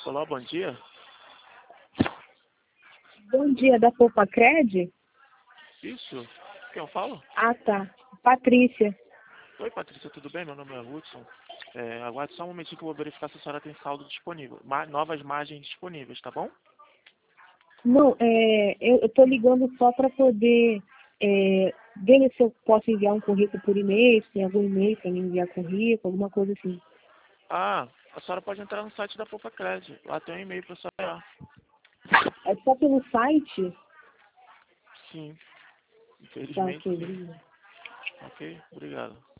Olá, bom dia. Bom dia, da Poupa-Cred? Isso? Quem eu falo? Ah, tá. Patrícia. Oi, Patrícia, tudo bem? Meu nome é Hudson. Aguarde só um momentinho que eu vou verificar se a senhora tem saldo disponível. Novas margens disponíveis, tá bom? Não, eu tô ligando só para poder ver se eu posso enviar um currículo por e-mail, se tem algum e-mail para me enviar currículo, alguma coisa assim. Ah, a senhora pode entrar no site da Poupa-Cred. Lá tem um e-mail para a senhora. É só pelo site? Sim, Tá, infelizmente ok, sim. obrigada. Ok, obrigado.